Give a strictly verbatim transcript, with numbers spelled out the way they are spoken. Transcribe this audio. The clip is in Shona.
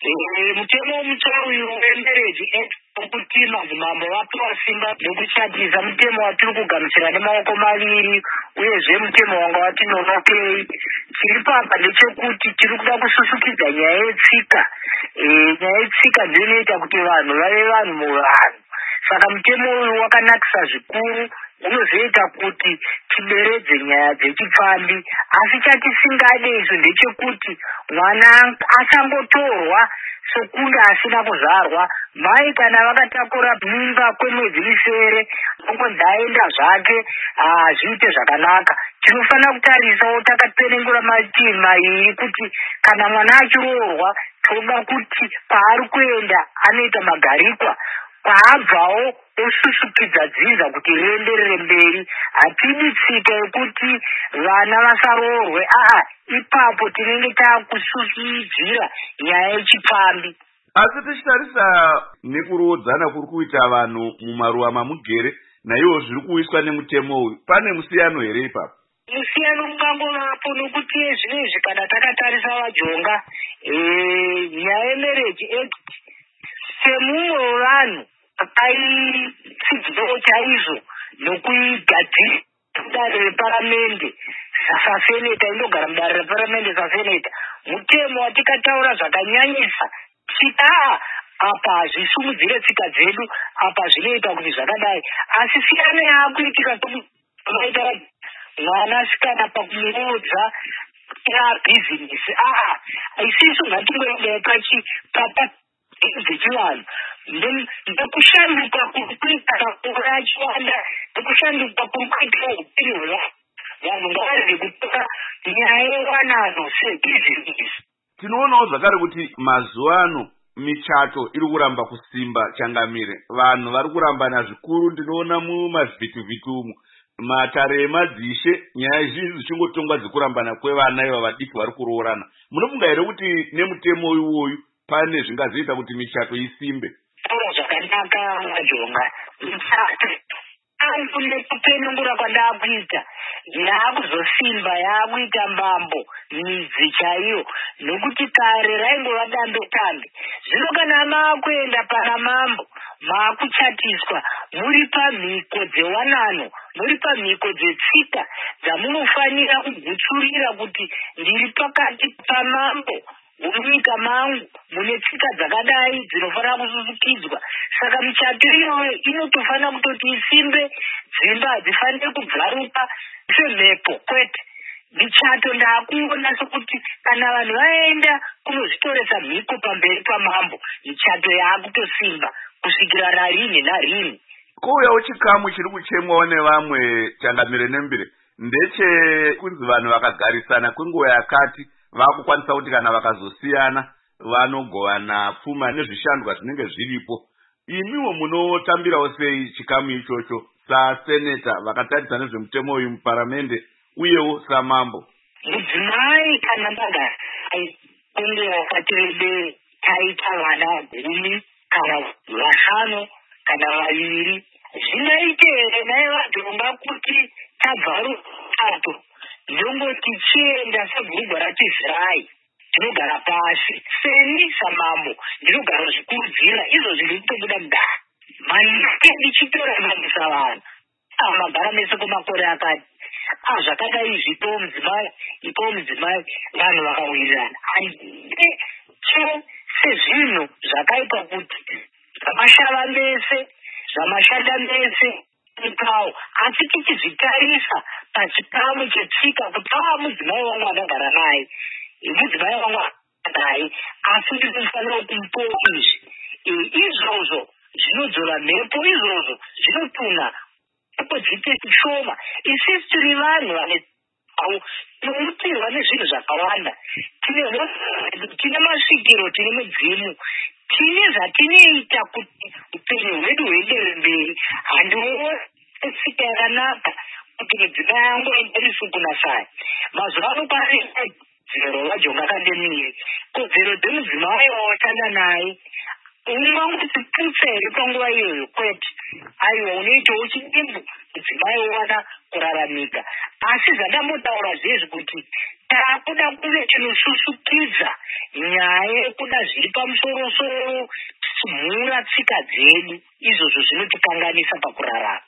mutemo mutsva uyu wembereji kuti madzimambo vapiwa simba nokuchatisa mutemo watiri kugamuchira nemaoko maviri uyezve mutemo wanga wati nonokei. Chiri papa ndechekuti tiri kuda kususukidza nyaya yetsika. Nyaya yetsika ndiyo inoita kuti vanhu vave vanhu muvanhu. Saka mutemo uyu wakanakisa zvikuru, unozoita kuti tideredze nyaya dzechipfambi. Asi chatisingade isu ndechekuti mwana asangotorwa sokunge asina kuzvarwa. Mai kana vakatakura mimba kwemwedzi misere ongonzi aenda zvake zviite zvakanaka. Tinofanira kutarisawo takatsenengura mativi mairi kuti kana mwana achiroorwa toda kuti paari kuenda anoita magarikwa, kwaabvawo osusukidza dziza kuti rienderere mberi. Hatidi tsika yekuti vana vasaroorwe, aa ipapo tinenge taakususudzira nyaya yechipfambi. Asi tichitarisa nekurodzana kuri kuita vanhu mumaruwa mamugere naiwo zviri kuiswa nemutemo uyu, pane musiyano here ipapo? Musiyano ungangovapo nokuti zvinezvi kana takatarisa vajonga nyaya yemarriage act semumwe wevanhu akaitsidzwawo chaizvo nokuigadzira mudare reparamende saseneta, inogara mudare reparamende saseneta. Mutemo watikataura zvakanyanyisa aa apa hazvisumudzire tsika dzedu, apa zvinoita kuti zvakadai. Asi siyano yaakuitika sokumaita mwana asikana pakumurodza yabhizinesi. Aa isisu ngatingoendai pachipapa dzechivanhu ndekushanduka kuri kuita kakura achiwanda, ndekushanduka kuri kuita upenyu hwevanhu. Vanhu ngavarege kutora nyaya yewanano sebhizinesi. Tinoonawo zvakare kuti mazuva ano michato iri kuramba kusimba changamire. Vanhu vari kurambana zvikuru, ndinoona mumavhitivhiti umu matare emadzishe nyaya zhinji dzichingotongwa dzekurambana kwevana iva vadiki vari kuroorana. Munofunga here kuti nemutemo uyu pane zvingazoita kuti michato isimbe? Taura zvakanaka vajonga. Michato anfunde kupenengura kwandaakuita yaakuzosimba, yaakuita mbambo midzi chaiyo, nokuti kare raingova dambe tambe. Zvino kana maakuenda pana mambo maakuchatiswa, muri pamhiko dzewanano, muri pamhiko dzetsika dzamunofanira kugutsurira kuti ndiri pakati pamambo munyika mangu mune tsika dzakadai dzinofanira kususukidzwa. Saka michato iyoyo inotofanira kutoti isimbe, dzimba hadzifanire kubvaruka semhepo, kwete. Michato ndaakuona sokuti kana vanhu vaenda kunozvitoresa mhiko pamberi pamambo, michato yaakutosimba kusvikira rarini narini. Kouyawo chikamu chiri kuchemwawo nevamwe changamire nembire ndechekunzi vanhu vakagarisana kwenguva yakati vakukwanisa kuti kana vakazosiyana vanogovana pfuma nezvishandwa zvinenge zviripo. Imiwo munotambirawo sei chikamu ichocho saseneta vakataridza nezvemutemo uyu muparamende uyewo samambo? Mudzimai kana ndagara kunge vakati rebe taita vana gumi kana vashanu kana vaviri, zvinoite here naye vajonga kuti tabva rupato ndongoti chienda sebhurugwa ratizrai tinogara pasi seni samambo ndinogara zvikurudzira izvo zviri kutobuda mudare manike ndichitora mangisa vanhu amagara mese kwemakore akati zvakadai izvi ipo mudzimai ipo mudzimai vanhu vakawirirana handike cho sezvinhu zvakaita kuti zvamashava mese zvamashanda mese ikawo. Asi tichizvitarisa pachikamu chetsika kuti aa mudzimai wangu akagara naye, mudzimai wangu naye, asi ndinofanira kumupowo izvi izvozvo zvinodzora mhepo, izvozvo zvinotuna mhepo dziite shoma. Isisi tiri vanhu vane tinomutirwa nezvinhu zvakawanda, tine masvikiro, tine mudzimu, tine zvatinoita kuti upenyu hwedu huendere mberi. Handiona tsika yakanaka kuti mudzimai yangu aenderisi kunasai. Mazuva ano kwane kodzero vajonga kandemire, kodzero dzemudzimai wawatanda naye ungangosi putsa here panguva iyoyo, kwete. Aiwa unoitawo chidimbu mudzimai wowana kuraramika. Asi zvandambotaura zvezvi kuti takuda kuve tinosusukidza nyaya yekuda zviri pamusoro-soro, mhura tsika dzedu, izvozvo zvinotikanganisa pakurarama.